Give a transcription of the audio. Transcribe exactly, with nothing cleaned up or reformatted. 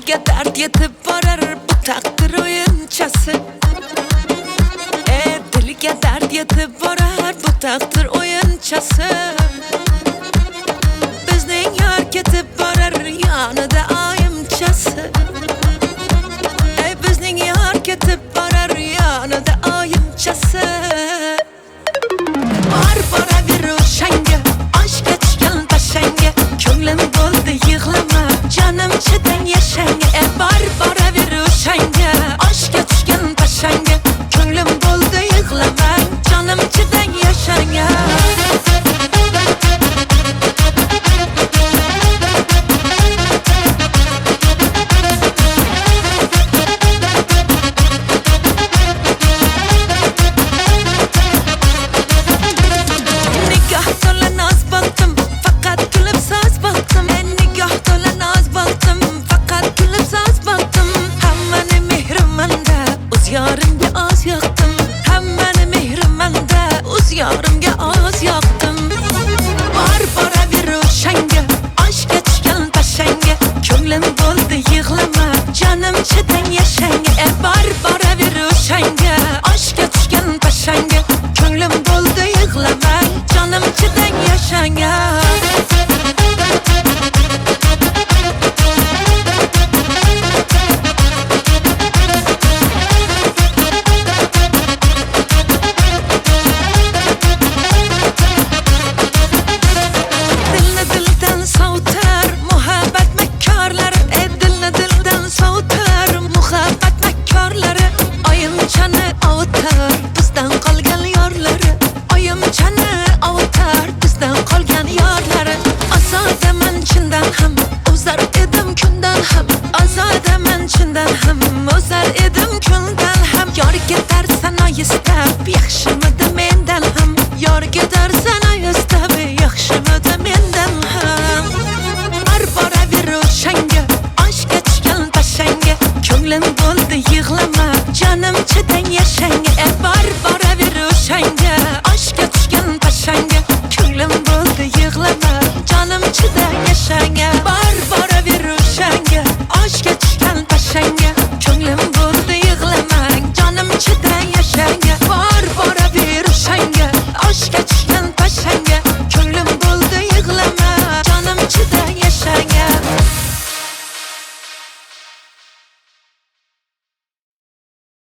Diliga dard yetib borar bu taqdir o'yinchasi. E diliga dard yetib borar bu taqdir o'yinchasi. Bizning yor ketib borar yonida oyimchasi. E bizning yor ketib borar yonida oyimchasi. Bor boraver o'shanga, oshga tushgan pashanga, ko'nglim bo'ldi yig'lama, jonim chidang yashanga. E bor boraver o'shanga, oshga tushgan pashanga, ko'nglim bo'ldi yig'lama, jonim chidang yashanga. Yarimga oz yoqdim, hammani mehrimanda o'z yorimga oz yoqdim. Bor boraver o'shanga, oshga tushgan pashanga, ko'nglim bo'ldi yig'lama, jonim chidang yashanga. E bor boraver o'shanga, oshga tushgan pashanga, ko'nglim bo'ldi yig'lama, jonim chidang yashanga. O'zar edim kundan ham, yor ketar sana istab, yaxshimidi mendan ham, yor ketar sana istab, yaxshimidi mendan ham. Bor boraver o'shanga, oshga tushgan pashanga, ko'nglim bo'ldi yig'lama, jonim chidang yashanga. E bor